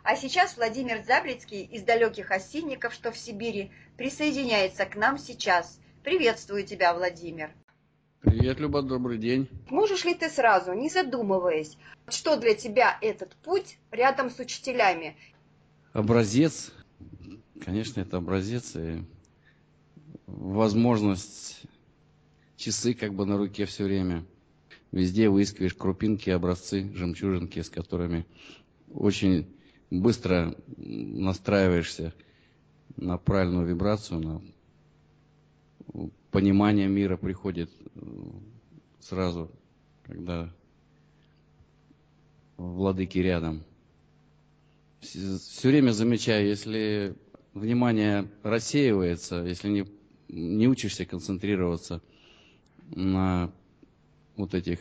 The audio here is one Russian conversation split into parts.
А сейчас Владимир Заблицкий из далеких Осинников, что в Сибири, присоединяется к нам сейчас. Приветствую тебя, Владимир. Привет, Люба, добрый день. Можешь ли ты сразу, не задумываясь, что для тебя этот путь рядом с учителями? Образец, конечно, это образец и возможность часы как бы на руке все время. Везде выискиваешь крупинки, образцы, жемчужинки, с которыми очень быстро настраиваешься на правильную вибрацию, на понимание мира приходит сразу, когда владыки рядом. Все время замечаю, если внимание рассеивается, если не учишься концентрироваться на вот этих,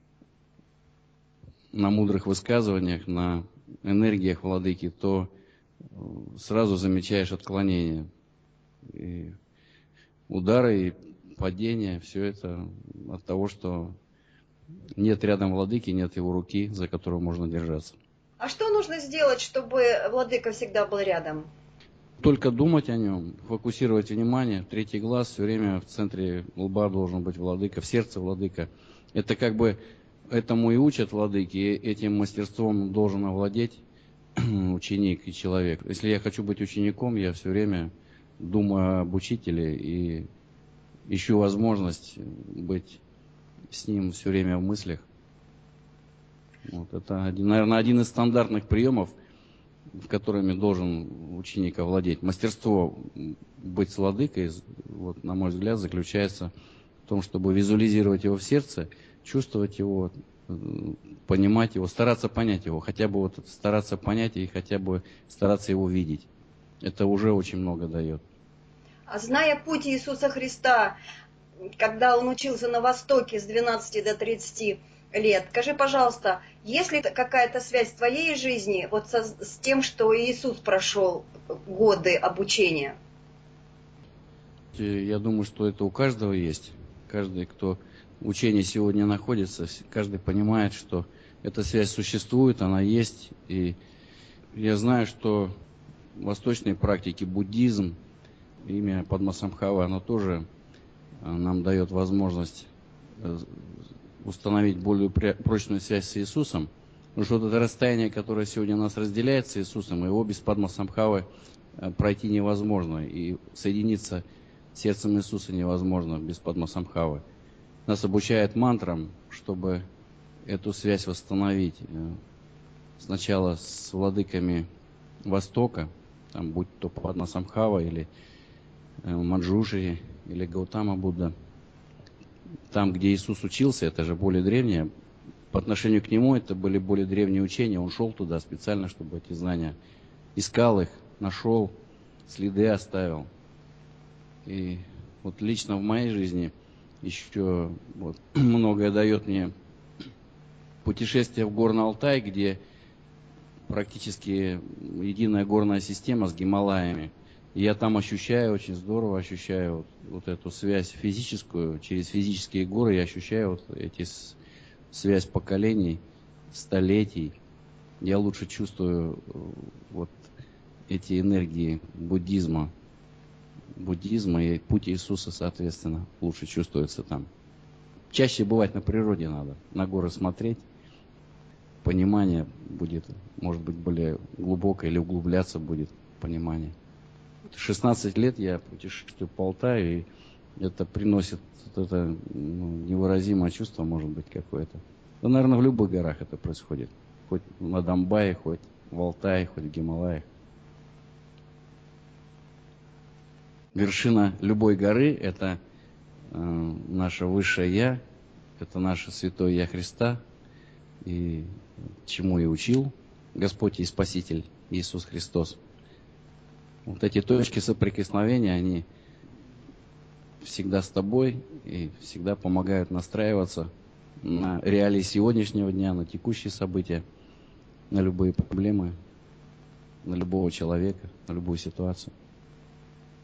на мудрых высказываниях, на энергиях владыки, то сразу замечаешь отклонения. И удары, и падения, все это от того, что нет рядом владыки, нет его руки, за которую можно держаться. А что нужно сделать, чтобы владыка всегда был рядом? Только думать о нем, фокусировать внимание, третий глаз, все время в центре лба должен быть владыка, в сердце владыка. Это как бы этому и учат владыки, и этим мастерством должен овладеть ученик и человек. Если я хочу быть учеником, я все время думаю об учителе и ищу возможность быть с ним все время в мыслях. Вот это, наверное, один из стандартных приемов, в которыми должен ученик овладеть. Мастерство быть с владыкой, вот, на мой взгляд, заключается в том, чтобы визуализировать его в сердце, чувствовать его, понимать его, стараться понять его, хотя бы вот стараться понять и хотя бы стараться его видеть. Это уже очень много дает. А зная путь Иисуса Христа, когда он учился на Востоке с 12 до 30 лет, скажи, пожалуйста, есть ли какая-то связь в твоей жизни вот с тем, что Иисус прошел годы обучения? Я думаю, что это у каждого есть. Каждый, кто в учении сегодня находится, каждый понимает, что эта связь существует, она есть. И я знаю, что в восточной практике буддизм, имя Падмасамбхава, оно тоже нам дает возможность установить более прочную связь с Иисусом. Потому что вот это расстояние, которое сегодня нас разделяет с Иисусом, его без Падмасамбхавы пройти невозможно. И соединиться с сердцем Иисуса невозможно без Падмасамбхавы. Нас обучают мантрам, чтобы эту связь восстановить. Сначала с владыками Востока, там, будь то Падмасамбхава или Манджушри, или Гаутама Будда. Там, где Иисус учился, это же более древнее. По отношению к нему это были более древние учения. Он шел туда специально, чтобы эти знания искал их, нашел, следы оставил. И вот лично в моей жизни еще вот, многое дает мне путешествие в Горный Алтай, где практически единая горная система с Гималаями. И я там ощущаю, очень здорово ощущаю вот эту связь физическую, через физические горы я ощущаю вот эти связь поколений, столетий. Я лучше чувствую вот эти энергии буддизма и путь Иисуса, соответственно, лучше чувствуется там. Чаще бывать на природе надо, на горы смотреть. Понимание будет, может быть, более глубокое, или углубляться будет понимание. 16 лет я путешествую по Алтаю, и это приносит вот это невыразимое чувство, может быть, какое-то. Да, наверное, в любых горах это происходит. Хоть на Домбае, хоть в Алтае, хоть в Гималаях. Вершина любой горы – это наше высшее Я, это наше святое Я Христа, и чему и учил Господь и Спаситель Иисус Христос. Вот эти точки соприкосновения, они всегда с тобой и всегда помогают настраиваться на реалии сегодняшнего дня, на текущие события, на любые проблемы, на любого человека, на любую ситуацию.